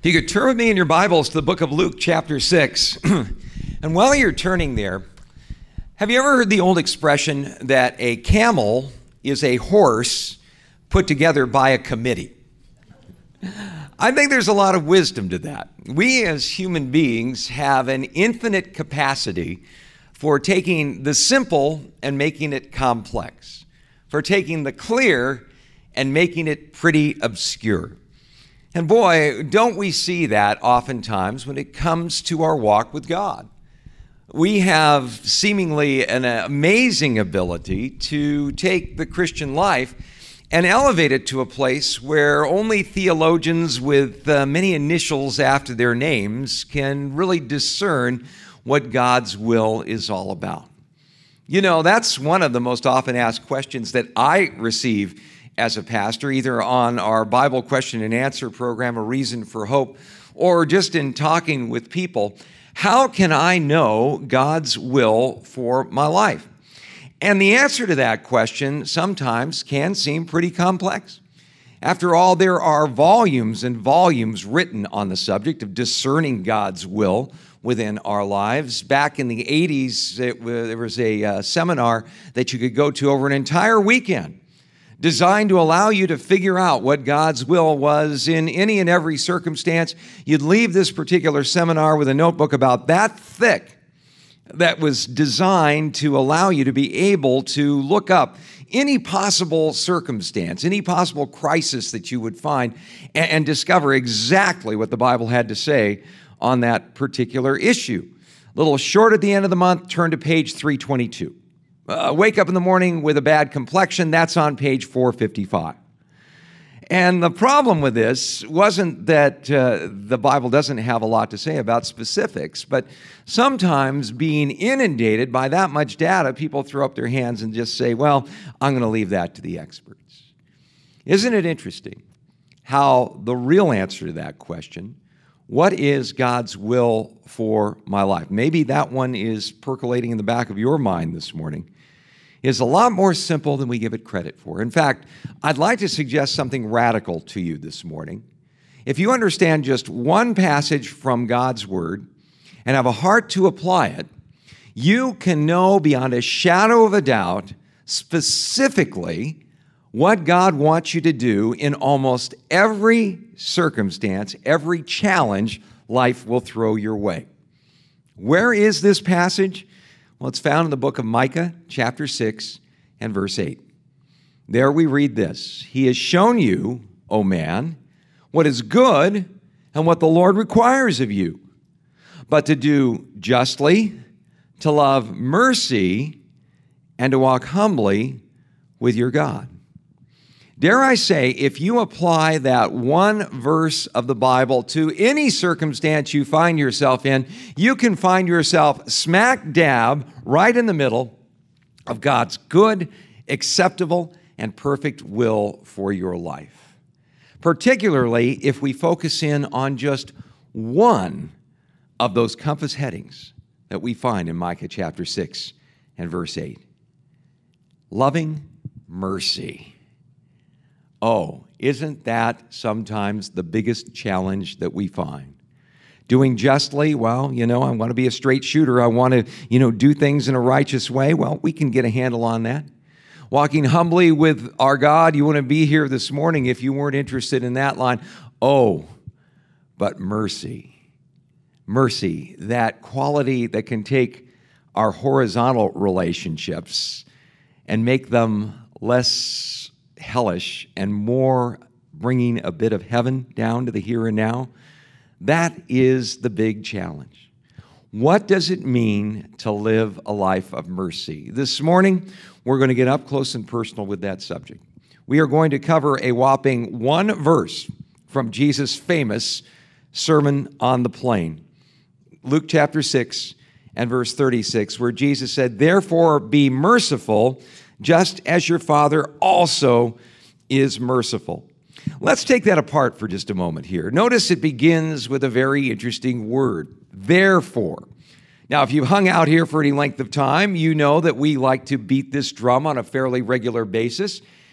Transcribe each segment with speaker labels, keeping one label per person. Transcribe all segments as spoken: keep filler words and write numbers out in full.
Speaker 1: If you could turn with me in your Bibles to the book of Luke, chapter six. And while you're turning there, have you ever heard the old expression that a camel is a horse put together by a committee? I think there's a lot of wisdom to that. We as human beings have an infinite capacity for taking the simple and making it complex, for taking the clear and making it pretty obscure. And boy, don't we see that oftentimes when it comes to our walk with God. We have seemingly an amazing ability to take the Christian life and elevate it to a place where only theologians with uh, many initials after their names can really discern what God's will is all about. You know, that's one of the most often asked questions that I receive as a pastor, either on our Bible question and answer program, A Reason for Hope, or just in talking with people. How can I know God's will for my life? And the answer to that question sometimes can seem pretty complex. After all, there are volumes and volumes written on the subject of discerning God's will within our lives. Back in the eighties, it, there was a uh, seminar that you could go to over an entire weekend, designed to allow you to figure out what God's will was in any and every circumstance. You'd leave this particular seminar with a notebook about that thick that was designed to allow you to be able to look up any possible circumstance, any possible crisis that you would find, and, and discover exactly what the Bible had to say on that particular issue. A little short at the end of the month, turn to page three twenty-two. Uh, wake up in the morning with a bad complexion, that's on page four fifty-five. And the problem with this wasn't that uh, the Bible doesn't have a lot to say about specifics, but sometimes being inundated by that much data, people throw up their hands and just say, well, I'm going to leave that to the experts. Isn't it interesting how the real answer to that question, what is God's will for my life? Maybe that one is percolating in the back of your mind this morning, is a lot more simple than we give it credit for. In fact, I'd like to suggest something radical to you this morning. If you understand just one passage from God's Word and have a heart to apply it, you can know beyond a shadow of a doubt specifically what God wants you to do in almost every circumstance, every challenge life will throw your way. Where is this passage? Well, it's found in the book of Micah, chapter six, and verse eight. There we read this: He has shown you, O man, what is good and what the Lord requires of you, but to do justly, to love mercy, and to walk humbly with your God. Dare I say, if you apply that one verse of the Bible to any circumstance you find yourself in, you can find yourself smack dab right in the middle of God's good, acceptable, and perfect will for your life. Particularly if we focus in on just one of those compass headings that we find in Micah chapter six and verse eight. Loving mercy. Oh, isn't that sometimes the biggest challenge that we find? Doing justly, well, you know, I want to be a straight shooter. I want to, you know, do things in a righteous way. Well, we can get a handle on that. Walking humbly with our God, you wouldn't be here this morning if you weren't interested in that line. Oh, but mercy. Mercy, that quality that can take our horizontal relationships and make them less hellish and more bringing a bit of heaven down to the here and now. That is the big challenge. What does it mean to live a life of mercy? This morning, we're going to get up close and personal with that subject. We are going to cover a whopping one verse from Jesus' famous Sermon on the Plain, Luke chapter six and verse thirty-six, where Jesus said, "Therefore be merciful, just as your Father also is merciful." Let's take that apart for just a moment here. Notice it begins with a very interesting word, therefore. Now, if you've hung out here for any length of time, you know that we like to beat this drum on a fairly regular basis.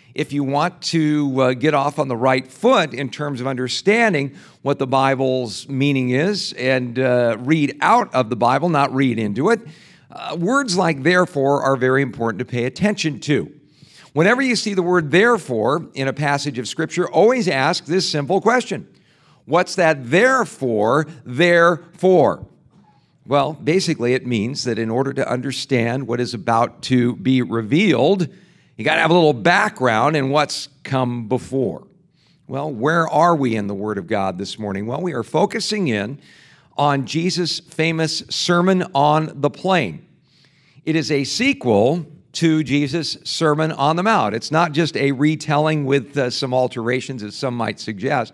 Speaker 1: If you want to uh, get off on the right foot in terms of understanding what the Bible's meaning is and uh, read out of the Bible, not read into it, uh, words like therefore are very important to pay attention to. Whenever you see the word therefore in a passage of Scripture, always ask this simple question. What's that therefore there for? Well, basically it means that in order to understand what is about to be revealed, you got to have a little background in what's come before. Well, where are we in the Word of God this morning? Well, we are focusing in on Jesus' famous Sermon on the Plain. It is a sequel to Jesus' Sermon on the Mount. It's not just a retelling with uh, some alterations, as some might suggest,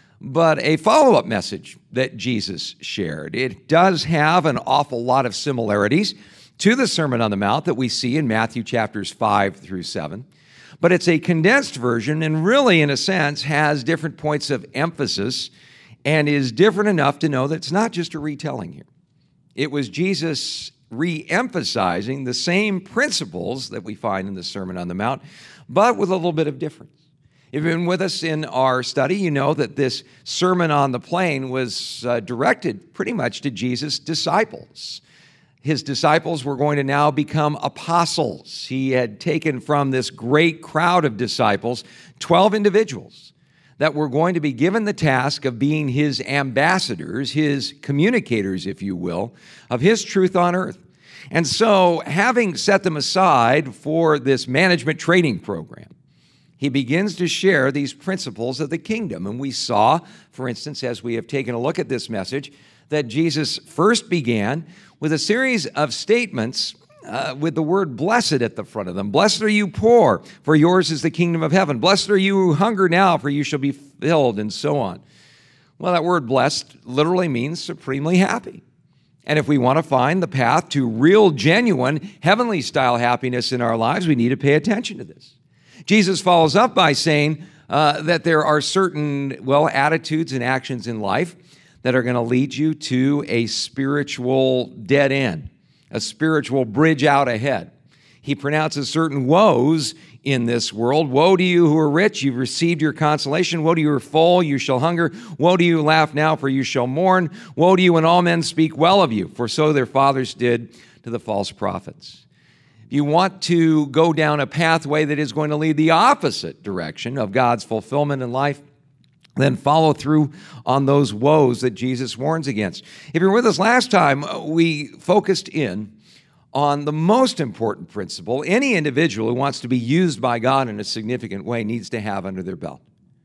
Speaker 1: but a follow-up message that Jesus shared. It does have an awful lot of similarities to the Sermon on the Mount that we see in Matthew chapters five through seven, but it's a condensed version and really, in a sense, has different points of emphasis and is different enough to know that it's not just a retelling here. It was Jesus re-emphasizing the same principles that we find in the Sermon on the Mount, but with a little bit of difference. If you've been with us in our study, you know that this Sermon on the Plain was uh, directed pretty much to Jesus' disciples. His disciples were going to now become apostles. He had taken from this great crowd of disciples twelve individuals that were going to be given the task of being his ambassadors, his communicators, if you will, of his truth on earth. And so, having set them aside for this management training program, he begins to share these principles of the kingdom. And we saw, for instance, as we have taken a look at this message, that Jesus first began with a series of statements uh, with the word blessed at the front of them. Blessed are you poor, for yours is the kingdom of heaven. Blessed are you who hunger now, for you shall be filled, and so on. Well, that word blessed literally means supremely happy. And if we want to find the path to real, genuine, heavenly-style happiness in our lives, we need to pay attention to this. Jesus follows up by saying uh, that there are certain, well, attitudes and actions in life that are going to lead you to a spiritual dead end, a spiritual bridge out ahead. He pronounces certain woes in this world. Woe to you who are rich, you've received your consolation. Woe to you who are full, you shall hunger. Woe to you who laugh now, for you shall mourn. Woe to you when all men speak well of you, for so their fathers did to the false prophets. If you want to go down a pathway that is going to lead the opposite direction of God's fulfillment in life, then follow through on those woes that Jesus warns against. If you were with us last time, we focused in on the most important principle any individual who wants to be used by God in a significant way needs to have under their belt.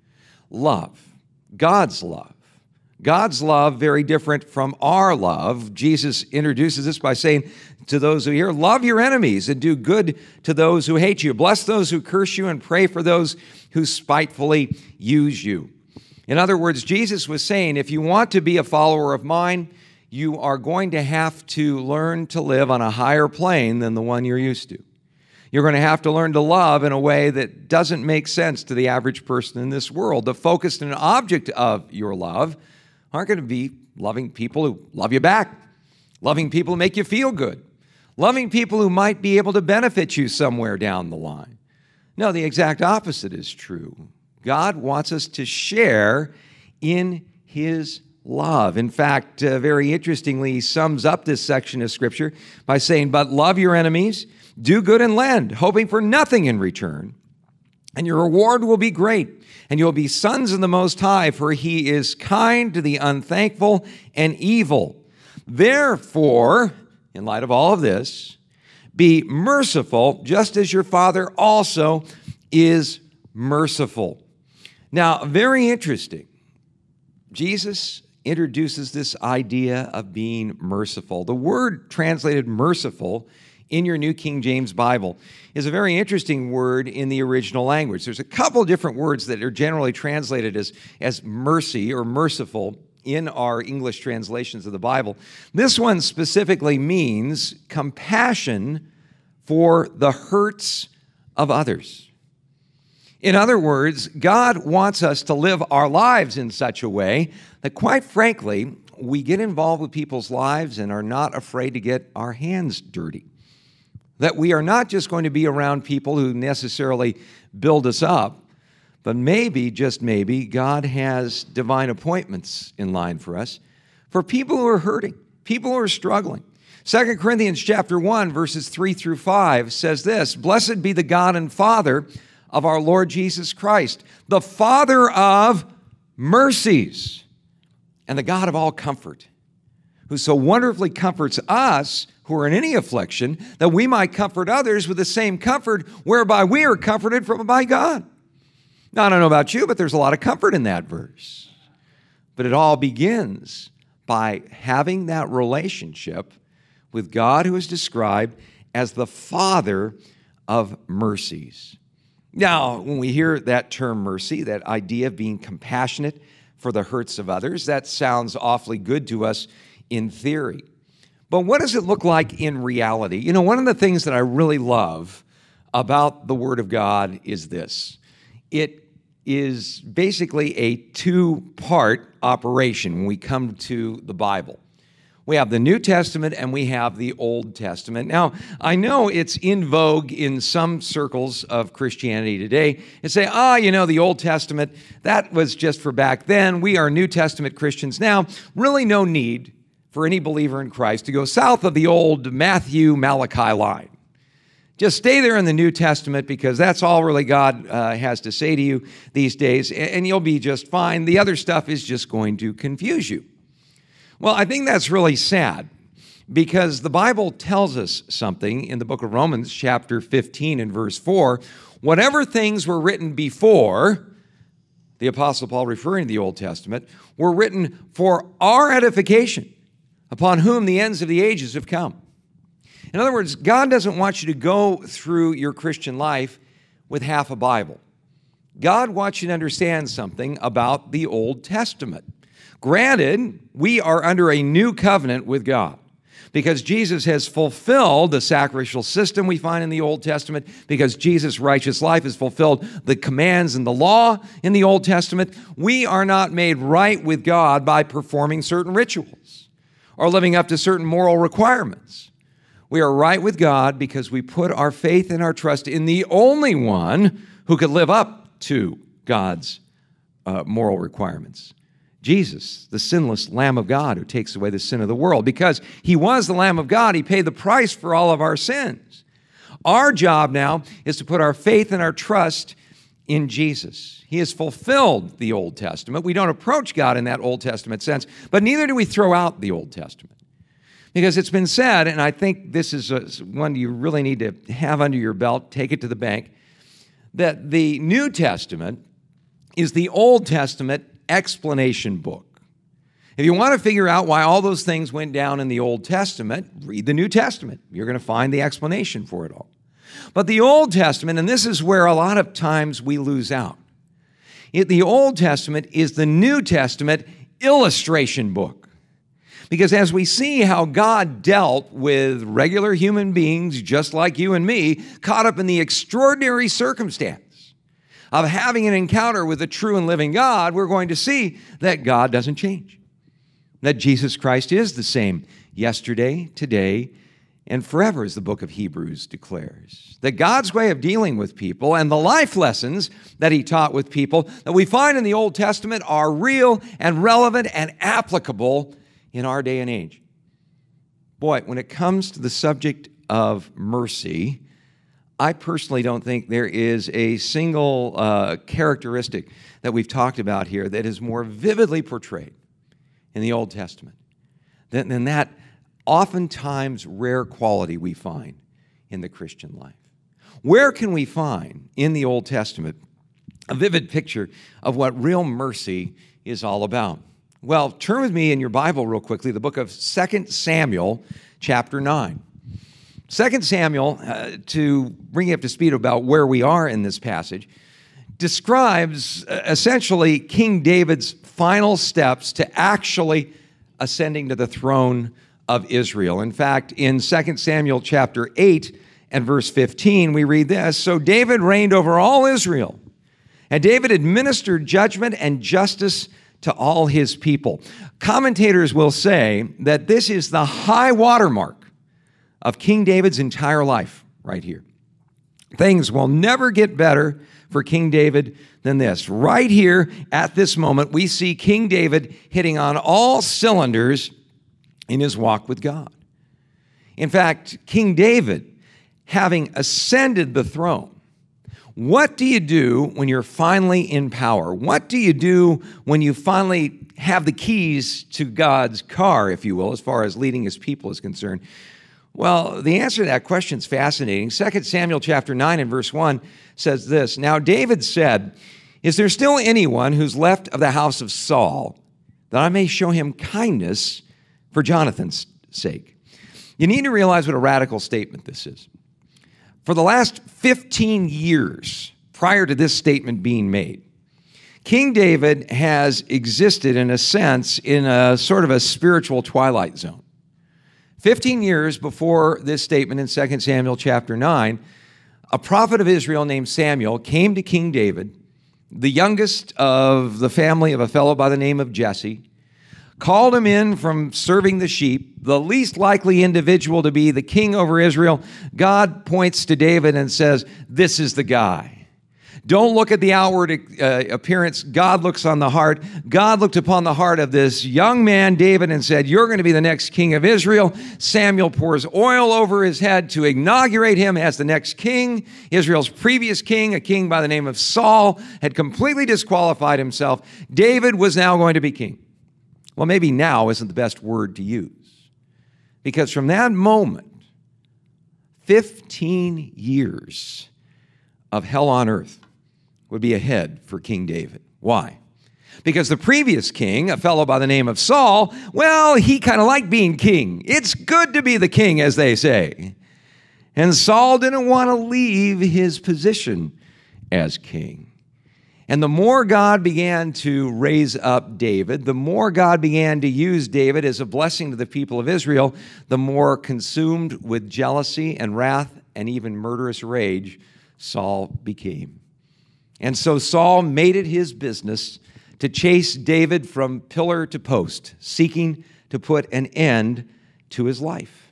Speaker 1: Love. God's love. God's love, very different from our love. Jesus introduces this by saying to those who hear, love your enemies and do good to those who hate you. Bless those who curse you and pray for those who spitefully use you. In other words, Jesus was saying, if you want to be a follower of mine, you are going to have to learn to live on a higher plane than the one you're used to. You're going to have to learn to love in a way that doesn't make sense to the average person in this world. The focus and object of your love aren't going to be loving people who love you back, loving people who make you feel good, loving people who might be able to benefit you somewhere down the line. No, the exact opposite is true. God wants us to share in his love. In fact, uh, very interestingly, he sums up this section of Scripture by saying, but love your enemies, do good and lend, hoping for nothing in return, and your reward will be great, and you'll be sons of the Most High, for he is kind to the unthankful and evil. Therefore, in light of all of this, be merciful, just as your Father also is merciful. Now, very interesting. Jesus introduces this idea of being merciful. The word translated merciful in your New King James Bible is a very interesting word in the original language. There's a couple different words that are generally translated as, as mercy or merciful in our English translations of the Bible. This one specifically means compassion for the hurts of others. In other words, God wants us to live our lives in such a way that, quite frankly, we get involved with people's lives and are not afraid to get our hands dirty. That we are not just going to be around people who necessarily build us up, but maybe, just maybe, God has divine appointments in line for us, for people who are hurting, people who are struggling. Second Corinthians chapter one, verses three through five says this, "Blessed be the God and Father of our Lord Jesus Christ, the Father of mercies and the God of all comfort, who so wonderfully comforts us who are in any affliction, that we might comfort others with the same comfort whereby we are comforted from by God." Now, I don't know about you, but there's a lot of comfort in that verse. But it all begins by having that relationship with God, who is described as the Father of mercies. Now, when we hear that term mercy, that idea of being compassionate for the hurts of others, that sounds awfully good to us in theory. But what does it look like in reality? You know, one of the things that I really love about the Word of God is this. It is basically a two-part operation when we come to the Bible. We have the New Testament and we have the Old Testament. Now, I know it's in vogue in some circles of Christianity today to say, ah, you know, the Old Testament, that was just for back then. We are New Testament Christians now. Really no need for any believer in Christ to go south of the old Matthew, Malachi line. Just stay there in the New Testament because that's all really God uh, has to say to you these days, and you'll be just fine. The other stuff is just going to confuse you. Well, I think that's really sad because the Bible tells us something in the book of Romans, chapter fifteen and verse four. Whatever things were written before, the Apostle Paul referring to the Old Testament, were written for our edification, upon whom the ends of the ages have come. In other words, God doesn't want you to go through your Christian life with half a Bible. God wants you to understand something about the Old Testament. Granted, we are under a new covenant with God because Jesus has fulfilled the sacrificial system we find in the Old Testament, because Jesus' righteous life has fulfilled the commands and the law in the Old Testament. We are not made right with God by performing certain rituals or living up to certain moral requirements. We are right with God because we put our faith and our trust in the only one who could live up to God's uh, moral requirements. Jesus, the sinless Lamb of God who takes away the sin of the world. Because he was the Lamb of God, he paid the price for all of our sins. Our job now is to put our faith and our trust in Jesus. He has fulfilled the Old Testament. We don't approach God in that Old Testament sense, but neither do we throw out the Old Testament. Because it's been said, and I think this is a, one you really need to have under your belt, take it to the bank, that the New Testament is the Old Testament explanation book. If you want to figure out why all those things went down in the Old Testament, read the New Testament. You're going to find the explanation for it all. But the Old Testament, and this is where a lot of times we lose out, it, the Old Testament is the New Testament illustration book. Because as we see how God dealt with regular human beings just like you and me, caught up in the extraordinary circumstance of having an encounter with the true and living God, we're going to see that God doesn't change. That Jesus Christ is the same yesterday, today, and forever, as the book of Hebrews declares. That God's way of dealing with people and the life lessons that he taught with people that we find in the Old Testament are real and relevant and applicable in our day and age. Boy, when it comes to the subject of mercy, I personally don't think there is a single uh, characteristic that we've talked about here that is more vividly portrayed in the Old Testament than, than that oftentimes rare quality we find in the Christian life. Where can we find in the Old Testament a vivid picture of what real mercy is all about? Well, turn with me in your Bible real quickly, the book of Second Samuel, chapter nine. Second Samuel, uh, to bring you up to speed about where we are in this passage, describes uh, essentially King David's final steps to actually ascending to the throne of Israel. In fact, in Second Samuel chapter eight and verse fifteen, we read this, "So David reigned over all Israel, and David administered judgment and justice to all his people." Commentators will say that this is the high watermark of King David's entire life. right here. Things will never get better for King David than this. Right here at this moment, we see King David hitting on all cylinders in his walk with God. In fact, King David, having ascended the throne, what do you do when you're finally in power? What do you do when you finally have the keys to God's car, if you will, as far as leading his people is concerned? Well, the answer to that question is fascinating. Second Samuel chapter nine and verse one says this, "Now David said, 'Is there still anyone who's left of the house of Saul, that I may show him kindness for Jonathan's sake?'" You need to realize what a radical statement this is. For the last fifteen years prior to this statement being made, King David has existed, in a sense, in a sort of a spiritual twilight zone. Fifteen years before this statement in Second Samuel chapter nine, a prophet of Israel named Samuel came to King David, the youngest of the family of a fellow by the name of Jesse, called him in from serving the sheep, the least likely individual to be the king over Israel. God points to David and says, "This is the guy." Don't look at the outward uh, appearance. God looks on the heart. God looked upon the heart of this young man, David, and said, "You're going to be the next king of Israel." Samuel pours oil over his head to inaugurate him as the next king. Israel's previous king, a king by the name of Saul, had completely disqualified himself. David was now going to be king. Well, maybe now isn't the best word to use, because from that moment, fifteen years of hell on earth would be ahead for King David. Why? Because the previous king, a fellow by the name of Saul, well, he kind of liked being king. It's good to be the king, as they say. And Saul didn't want to leave his position as king. And the more God began to raise up David, the more God began to use David as a blessing to the people of Israel, the more consumed with jealousy and wrath and even murderous rage Saul became. And so Saul made it his business to chase David from pillar to post, seeking to put an end to his life.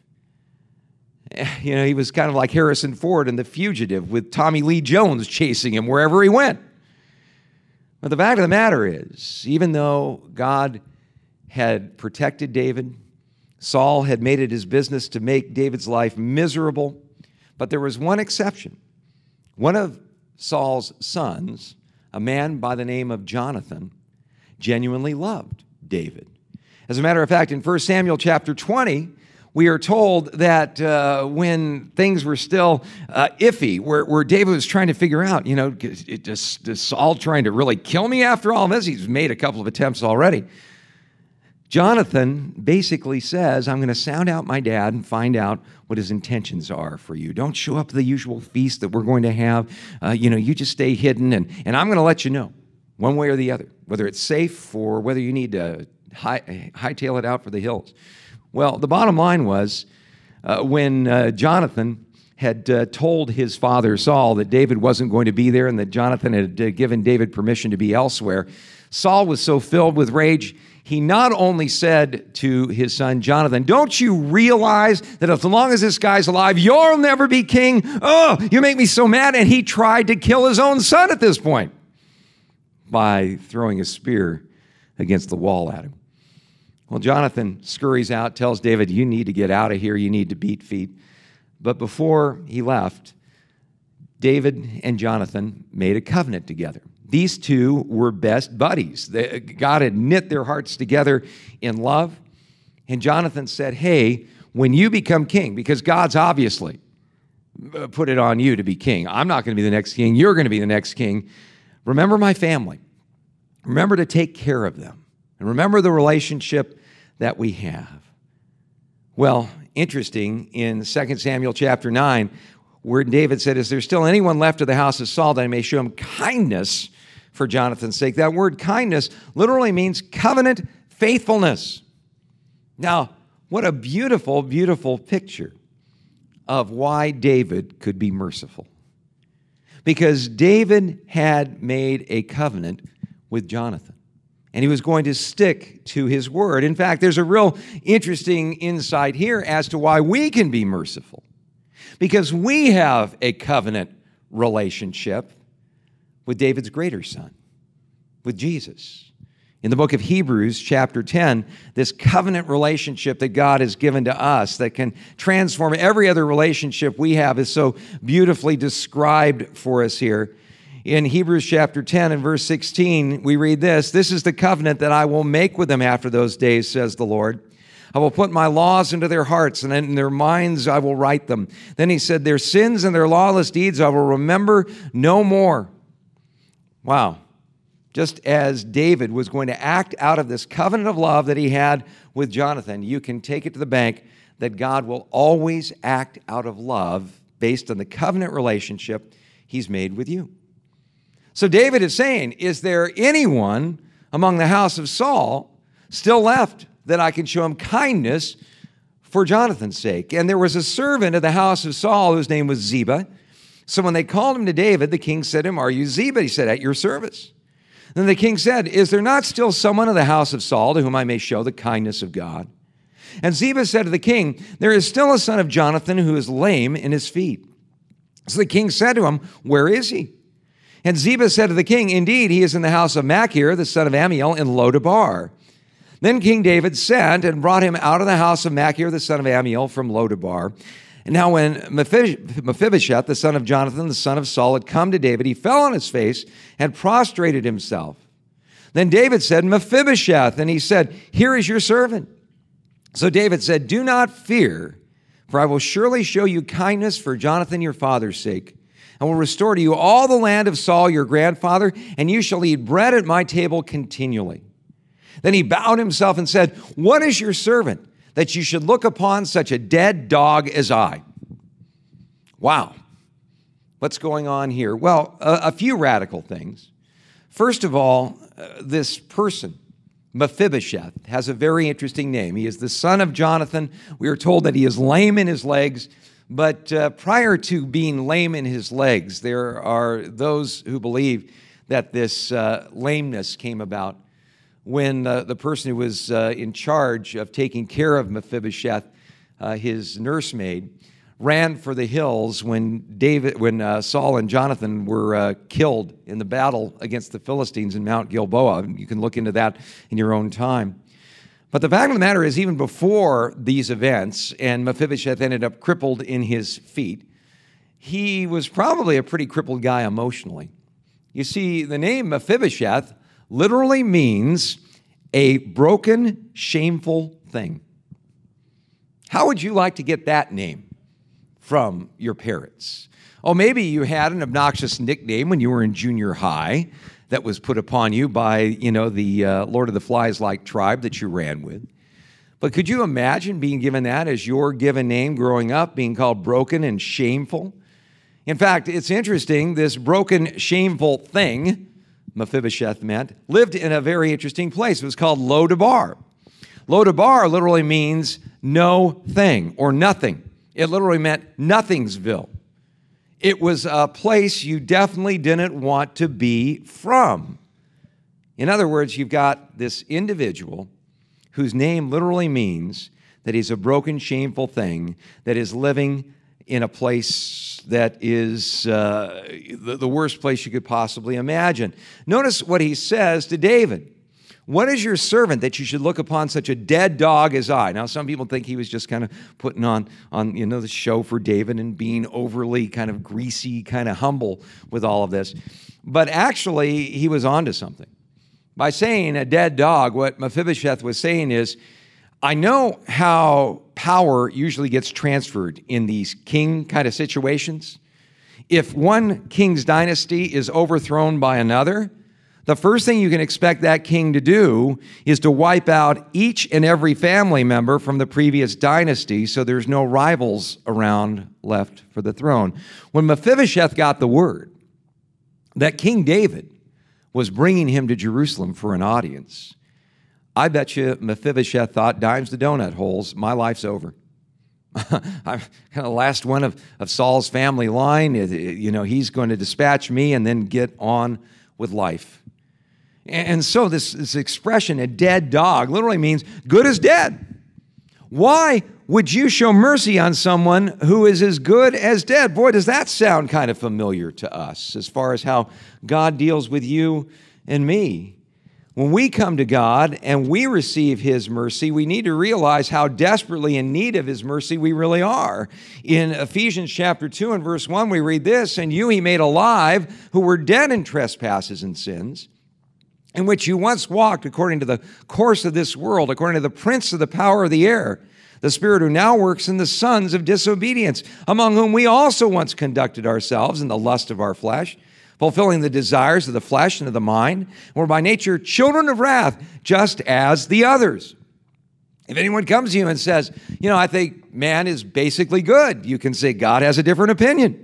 Speaker 1: You know, he was kind of like Harrison Ford in The Fugitive, with Tommy Lee Jones chasing him wherever he went. But the fact of the matter is, even though God had protected David, Saul had made it his business to make David's life miserable. But there was one exception. One of Saul's sons, a man by the name of Jonathan, genuinely loved David. As a matter of fact, in First Samuel chapter twenty, we are told that uh, when things were still uh, iffy, where, where David was trying to figure out, you know, it just, is Saul trying to really kill me after all this? He's made a couple of attempts already. Jonathan basically says, "I'm going to sound out my dad and find out what his intentions are for you. Don't show up to the usual feast that we're going to have. Uh, you know, you just stay hidden, and, and I'm going to let you know one way or the other, whether it's safe or whether you need to high, hightail it out for the hills." Well, the bottom line was uh, when uh, Jonathan had uh, told his father Saul that David wasn't going to be there and that Jonathan had uh, given David permission to be elsewhere, Saul was so filled with rage, he not only said to his son Jonathan, "Don't you realize that as long as this guy's alive, you'll never be king? Oh, you make me so mad." And he tried to kill his own son at this point by throwing a spear against the wall at him. Well, Jonathan scurries out, tells David, "You need to get out of here. You need to beat feet." But before he left, David and Jonathan made a covenant together. These two were best buddies. God had knit their hearts together in love. And Jonathan said, "Hey, when you become king," because God's obviously put it on you to be king. I'm not going to be the next king. You're going to be the next king. "Remember my family. Remember to take care of them. And remember the relationship that we have." Well, interesting, in Second Samuel chapter nine, where David said, "Is there still anyone left of the house of Saul that I may show him kindness for Jonathan's sake?" That word kindness literally means covenant faithfulness. Now, what a beautiful, beautiful picture of why David could be merciful. Because David had made a covenant with Jonathan, and he was going to stick to his word. In fact, there's a real interesting insight here as to why we can be merciful. Because we have a covenant relationship with David's greater son, with Jesus. In the book of Hebrews, chapter ten, this covenant relationship that God has given to us that can transform every other relationship we have is so beautifully described for us here. In Hebrews chapter ten and verse sixteen, we read this, "This is the covenant that I will make with them after those days, says the Lord. I will put my laws into their hearts, and in their minds I will write them." Then he said, "Their sins and their lawless deeds I will remember no more." Wow. Just as David was going to act out of this covenant of love that he had with Jonathan, you can take it to the bank that God will always act out of love based on the covenant relationship he's made with you. So David is saying, is there anyone among the house of Saul still left that I can show him kindness for Jonathan's sake? And there was a servant of the house of Saul whose name was Ziba. So when they called him to David, the king said to him, "Are you Ziba?" He said, "At your service." Then the king said, "Is there not still someone of the house of Saul to whom I may show the kindness of God?" And Ziba said to the king, "There is still a son of Jonathan who is lame in his feet." So the king said to him, "Where is he?" And Ziba said to the king, "Indeed, he is in the house of Machir, the son of Ammiel, in Lo-debar." Then King David sent and brought him out of the house of Machir, the son of Ammiel, from Lo-debar. And now when Mephibosheth, the son of Jonathan, the son of Saul, had come to David, he fell on his face and prostrated himself. Then David said, "Mephibosheth," and he said, "Here is your servant." So David said, "Do not fear, for I will surely show you kindness for Jonathan your father's sake, and will restore to you all the land of Saul your grandfather, and you shall eat bread at my table continually." Then he bowed himself and said, "What is your servant, that you should look upon such a dead dog as I?" Wow. What's going on here? Well, a, a few radical things. First of all, uh, this person, Mephibosheth, has a very interesting name. He is the son of Jonathan. We are told that he is lame in his legs, but uh, prior to being lame in his legs, there are those who believe that this uh, lameness came about when uh, the person who was uh, in charge of taking care of Mephibosheth, uh, his nursemaid, ran for the hills when David, when uh, Saul and Jonathan were uh, killed in the battle against the Philistines in Mount Gilboa. You can look into that in your own time. But the fact of the matter is, even before these events, and Mephibosheth ended up crippled in his feet, he was probably a pretty crippled guy emotionally. You see, the name Mephibosheth literally means a broken, shameful thing. How would you like to get that name from your parents? Oh, maybe you had an obnoxious nickname when you were in junior high that was put upon you by, you know, the uh, Lord of the Flies-like tribe that you ran with. But could you imagine being given that as your given name growing up, being called broken and shameful? In fact, it's interesting, this broken, shameful thing, Mephibosheth meant, lived in a very interesting place. It was called Lo-debar. Lo-debar literally means no thing or nothing. It literally meant nothingsville. It was a place you definitely didn't want to be from. In other words, you've got this individual whose name literally means that he's a broken, shameful thing that is living in a place that is uh, the, the worst place you could possibly imagine. Notice what he says to David. "What is your servant that you should look upon such a dead dog as I?" Now, some people think he was just kind of putting on, on you know, the show for David and being overly kind of greasy, kind of humble with all of this. But actually, he was onto something. By saying a dead dog, what Mephibosheth was saying is, I know how power usually gets transferred in these king kind of situations. If one king's dynasty is overthrown by another, the first thing you can expect that king to do is to wipe out each and every family member from the previous dynasty so there's no rivals around left for the throne. When Mephibosheth got the word that King David was bringing him to Jerusalem for an audience, I bet you Mephibosheth thought, dimes to donut holes, my life's over. I'm kind of the last one of, of Saul's family line. You know, he's going to dispatch me and then get on with life. And so this, this expression, a dead dog, literally means good as dead. Why would you show mercy on someone who is as good as dead? Boy, does that sound kind of familiar to us as far as how God deals with you and me. When we come to God and we receive His mercy, we need to realize how desperately in need of His mercy we really are. In Ephesians chapter two and verse one, we read this, "And you He made alive who were dead in trespasses and sins, in which you once walked according to the course of this world, according to the prince of the power of the air, the spirit who now works in the sons of disobedience, among whom we also once conducted ourselves in the lust of our flesh, fulfilling the desires of the flesh and of the mind, and were by nature children of wrath, just as the others." If anyone comes to you and says, you know, I think man is basically good, you can say God has a different opinion.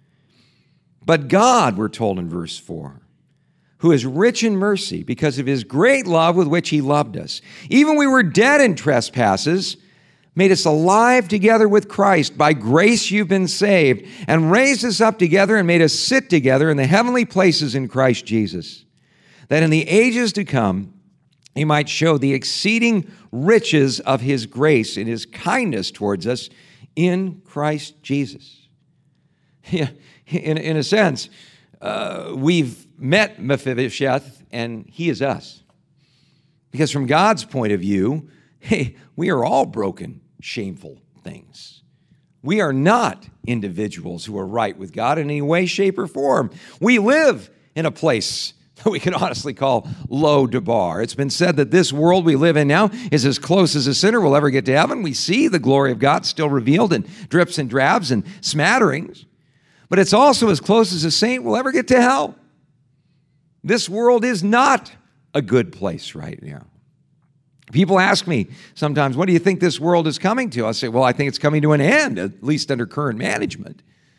Speaker 1: But God, we're told in verse four, who is rich in mercy because of His great love with which He loved us, even we were dead in trespasses, made us alive together with Christ. By grace you've been saved, and raised us up together and made us sit together in the heavenly places in Christ Jesus, that in the ages to come He might show the exceeding riches of His grace and His kindness towards us in Christ Jesus. Yeah, in, in a sense, uh, we've met Mephibosheth, and he is us. Because from God's point of view, hey, we are all broken, shameful things. We are not individuals who are right with God in any way, shape, or form. We live in a place that we can honestly call Lo Debar. It's been said that this world we live in now is as close as a sinner will ever get to heaven. We see the glory of God still revealed in drips and drabs and smatterings, but it's also as close as a saint will ever get to hell. This world is not a good place right now. People ask me sometimes, what do you think this world is coming to? I say, well, I think it's coming to an end, at least under current management.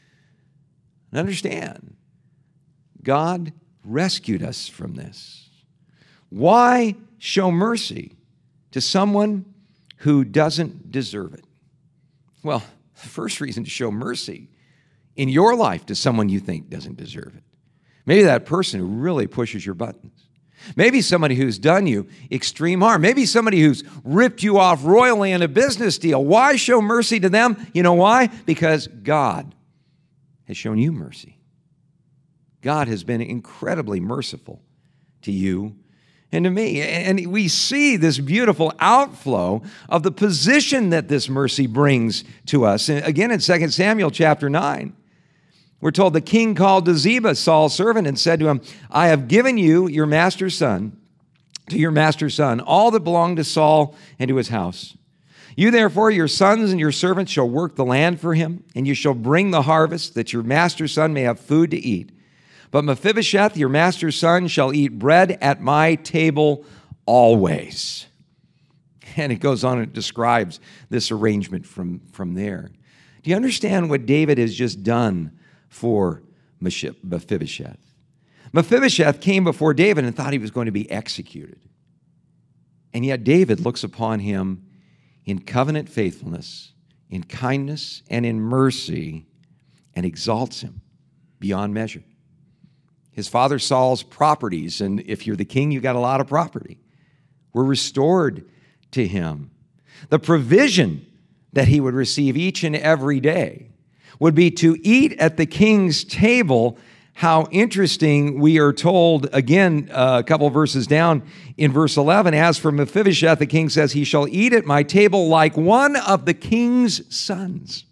Speaker 1: And understand, God rescued us from this. Why show mercy to someone who doesn't deserve it? Well, the first reason to show mercy in your life to someone you think doesn't deserve it. Maybe that person who really pushes your buttons. Maybe somebody who's done you extreme harm. Maybe somebody who's ripped you off royally in a business deal. Why show mercy to them? You know why? Because God has shown you mercy. God has been incredibly merciful to you and to me. And we see this beautiful outflow of the position that this mercy brings to us. And again, in Second Samuel chapter nine, we're told the king called to Ziba, Saul's servant, and said to him, I have given you, your master's son, to your master's son, all that belonged to Saul and to his house. You therefore, your sons and your servants shall work the land for him, and you shall bring the harvest, that your master's son may have food to eat. But Mephibosheth, your master's son, shall eat bread at my table always. And it goes on and describes this arrangement from, from there. Do you understand what David has just done for Mephibosheth? Mephibosheth came before David and thought he was going to be executed. And yet David looks upon him in covenant faithfulness, in kindness, and in mercy, and exalts him beyond measure. His father Saul's properties, and if you're the king, you got a lot of property, were restored to him. The provision that he would receive each and every day would be to eat at the king's table. How interesting, we are told, again, uh, a couple verses down in verse eleven, as for Mephibosheth, the king says, he shall eat at my table like one of the king's sons.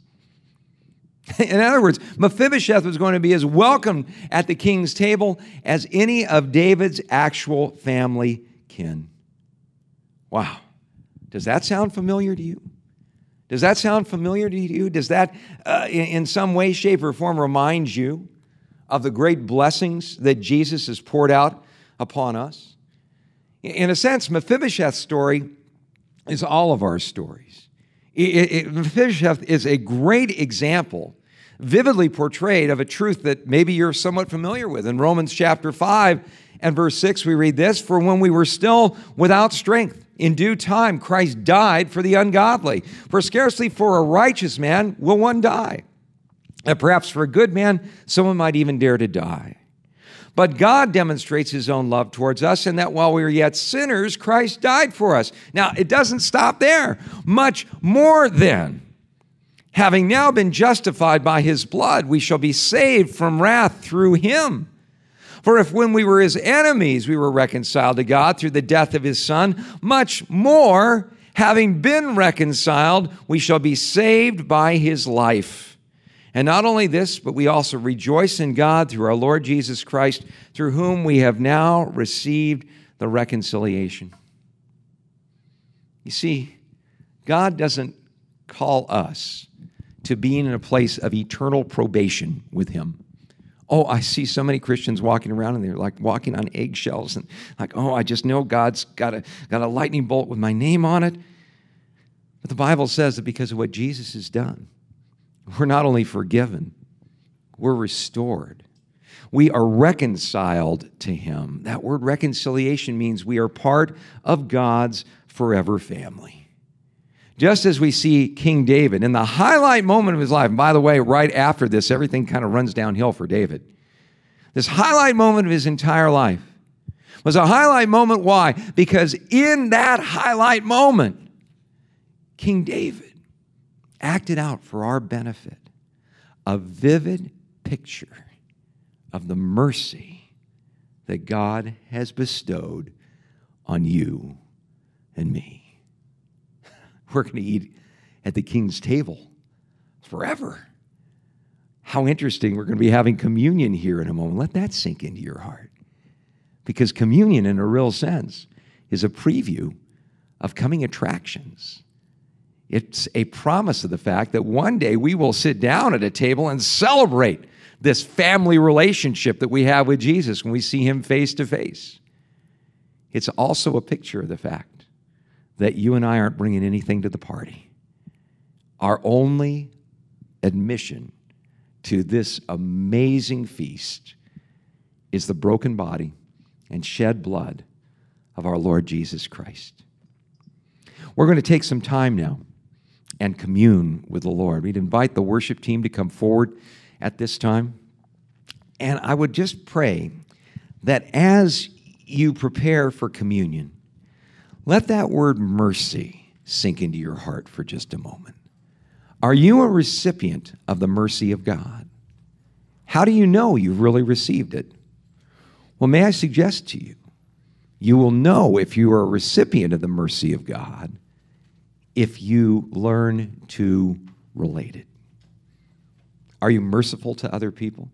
Speaker 1: In other words, Mephibosheth was going to be as welcome at the king's table as any of David's actual family kin. Wow. Does that sound familiar to you? Does that sound familiar to you? Does that uh, in, in some way, shape, or form remind you of the great blessings that Jesus has poured out upon us? In a sense, Mephibosheth's story is all of our stories. It, it, Mephibosheth is a great example, vividly portrayed, of a truth that maybe you're somewhat familiar with. In Romans chapter five and verse six, we read this, for when we were still without strength, in due time Christ died for the ungodly. For scarcely for a righteous man will one die. And perhaps for a good man, someone might even dare to die. But God demonstrates his own love towards us in that while we were yet sinners, Christ died for us. Now, it doesn't stop there. Much more then, having now been justified by his blood, we shall be saved from wrath through him. For if when we were his enemies, we were reconciled to God through the death of his Son, much more, having been reconciled, we shall be saved by his life. And not only this, but we also rejoice in God through our Lord Jesus Christ, through whom we have now received the reconciliation. You see, God doesn't call us to being in a place of eternal probation with him. Oh, I see so many Christians walking around and they're like walking on eggshells and like, oh, I just know God's got a, got a lightning bolt with my name on it. But the Bible says that because of what Jesus has done, we're not only forgiven, we're restored. We are reconciled to him. That word reconciliation means we are part of God's forever family. Just as we see King David in the highlight moment of his life, and by the way, right after this, everything kind of runs downhill for David. This highlight moment of his entire life was a highlight moment. Why? Because in that highlight moment, King David acted out for our benefit a vivid picture of the mercy that God has bestowed on you and me. We're going to eat at the king's table forever. How interesting. We're going to be having communion here in a moment. Let that sink into your heart. Because communion, in a real sense, is a preview of coming attractions. It's a promise of the fact that one day we will sit down at a table and celebrate this family relationship that we have with Jesus when we see him face to face. It's also a picture of the fact that you and I aren't bringing anything to the party. Our only admission to this amazing feast is the broken body and shed blood of our Lord Jesus Christ. We're going to take some time now and commune with the Lord. We'd invite the worship team to come forward at this time. And I would just pray that as you prepare for communion, let that word mercy sink into your heart for just a moment. Are you a recipient of the mercy of God? How do you know you've really received it? Well, may I suggest to you, you will know if you are a recipient of the mercy of God if you learn to relate it. Are you merciful to other people?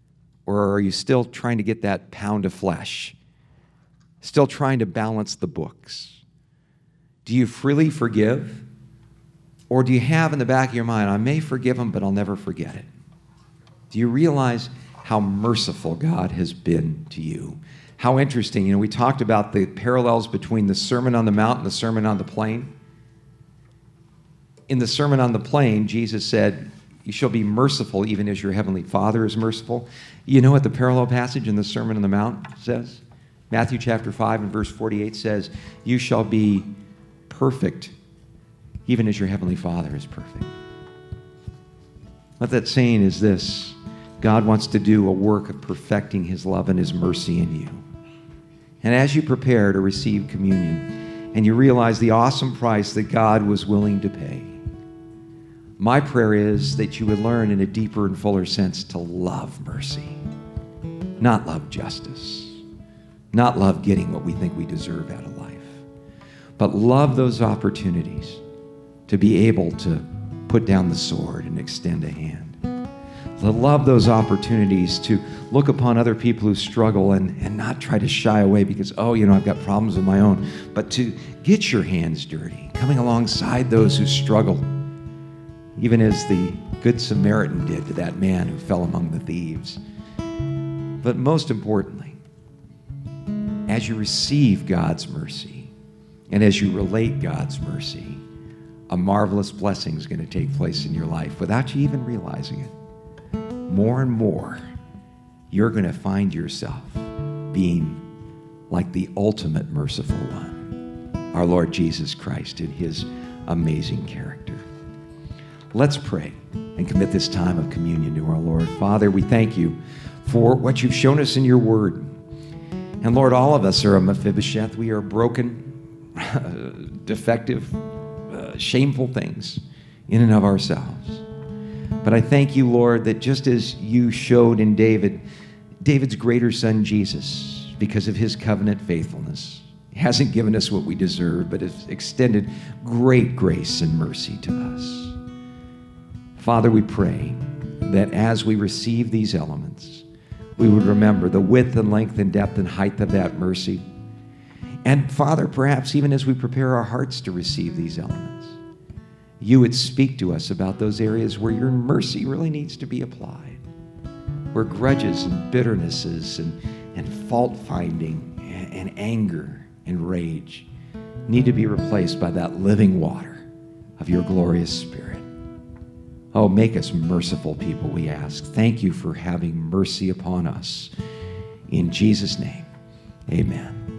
Speaker 1: Or are you still trying to get that pound of flesh? Still trying to balance the books? Do you freely forgive? Or do you have in the back of your mind, I may forgive him, but I'll never forget it? Do you realize how merciful God has been to you? How interesting. You know, we talked about the parallels between the Sermon on the Mount and the Sermon on the Plain. In the Sermon on the Plain, Jesus said, you shall be merciful even as your heavenly Father is merciful. You know what the parallel passage in the Sermon on the Mount says? Matthew chapter five and verse forty-eight says, you shall be perfect even as your heavenly Father is perfect. What that's saying is this: God wants to do a work of perfecting his love and his mercy in you. And as you prepare to receive communion and you realize the awesome price that God was willing to pay, my prayer is that you would learn in a deeper and fuller sense to love mercy, not love justice, not love getting what we think we deserve out of life, but love those opportunities to be able to put down the sword and extend a hand. To love those opportunities to look upon other people who struggle and, and not try to shy away because, oh, you know, I've got problems of my own, but to get your hands dirty, coming alongside those who struggle, even as the Good Samaritan did to that man who fell among the thieves. But most importantly, as you receive God's mercy and as you relate God's mercy, a marvelous blessing is going to take place in your life without you even realizing it. More and more, you're going to find yourself being like the ultimate merciful one, our Lord Jesus Christ in his amazing character. Let's pray and commit this time of communion to our Lord. Father, we thank you for what you've shown us in your word. And Lord, all of us are a Mephibosheth. We are broken, defective, uh, shameful things in and of ourselves. But I thank you, Lord, that just as you showed in David, David's greater son, Jesus, because of his covenant faithfulness, hasn't given us what we deserve, but has extended great grace and mercy to us. Father, we pray that as we receive these elements, we would remember the width and length and depth and height of that mercy. And Father, perhaps even as we prepare our hearts to receive these elements, you would speak to us about those areas where your mercy really needs to be applied, where grudges and bitternesses and, and fault-finding and, and anger and rage need to be replaced by that living water of your glorious Spirit. Oh, make us merciful people, we ask. Thank you for having mercy upon us. In Jesus' name, amen.